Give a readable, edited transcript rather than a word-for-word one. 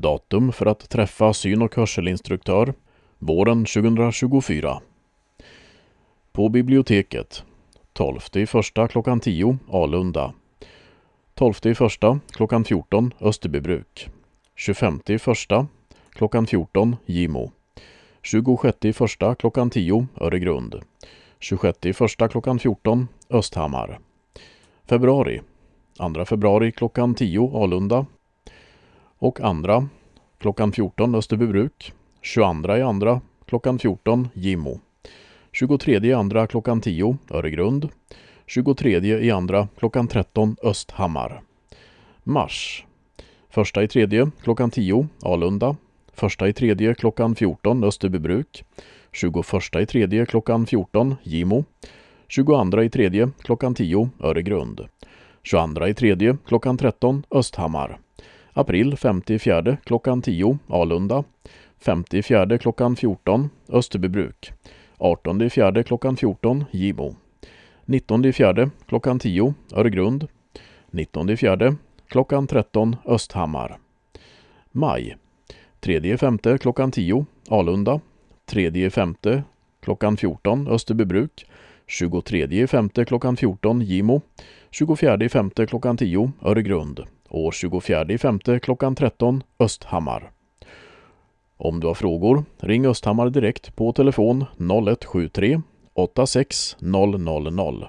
Datum för att träffa syn- och hörselinstruktör våren 2024. På biblioteket 12:01 klockan 10 Alunda, 12:01 klockan 14 Österbybruk, 25:01 klockan 14 Gimo, 26:01 klockan 10 Öregrund, 26:01 klockan 14 Östhammar. Februari 2 februari klockan 10 Alunda och 2 klockan 14 Österbybruk, 22/2 klockan 14 Gimo, 23/2 klockan 10 Öregrund, 23/2 klockan 13 Östhammar. Mars 1/3 klockan 10 Alunda, 1/3 klockan 14 Österbybruk, 21/3 klockan 14 Gimo, 22/3 klockan 10 Öregrund, 22/3 klockan 13 Östhammar. April 5/4 klockan 10 Alunda, 5/4 klockan 14 Österbybruk, 18/4 klockan 14 Gimo, 19/4 klockan 10 Öregrund, 19/4 klockan 13 Östhammar. Maj 3/5 klockan 10 Alunda, 3/5 klockan 14 Österbybruk, 23/5 klockan 14 Gimo, 24/5 klockan 10 Öregrund och 24/5 klockan 13 Östhammar. Om du har frågor, ring Östhammar direkt på telefon 0173 86 000.